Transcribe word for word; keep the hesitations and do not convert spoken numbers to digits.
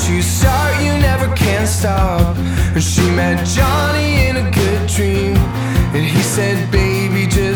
once you start, you never can stop. And she met Johnny in a good dream, and he said, baby, just